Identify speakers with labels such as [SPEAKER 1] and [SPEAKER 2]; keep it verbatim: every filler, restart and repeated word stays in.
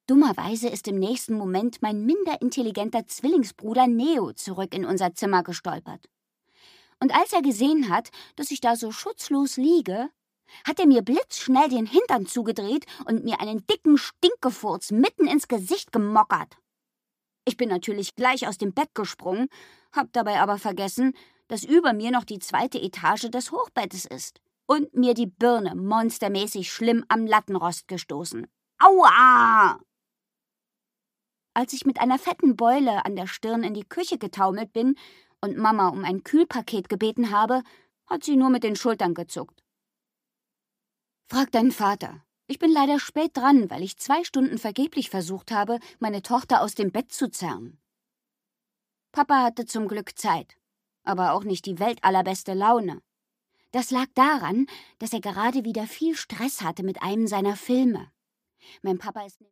[SPEAKER 1] Dummerweise ist im nächsten Moment mein minder intelligenter Zwillingsbruder Neo zurück in unser Zimmer gestolpert. Und als er gesehen hat, dass ich da so schutzlos liege, hat er mir blitzschnell den Hintern zugedreht und mir einen dicken Stinkefurz mitten ins Gesicht gemockert. Ich bin natürlich gleich aus dem Bett gesprungen, hab dabei aber vergessen, dass über mir noch die zweite Etage des Hochbettes ist und mir die Birne monstermäßig schlimm am Lattenrost gestoßen. Aua! Als ich mit einer fetten Beule an der Stirn in die Küche getaumelt bin und Mama um ein Kühlpaket gebeten habe, hat sie nur mit den Schultern gezuckt. Frag deinen Vater. Ich bin leider spät dran, weil ich zwei Stunden vergeblich versucht habe, meine Tochter aus dem Bett zu zerren. Papa hatte zum Glück Zeit, aber auch nicht die weltallerbeste Laune. Das lag daran, dass er gerade wieder viel Stress hatte mit einem seiner Filme. Mein Papa ist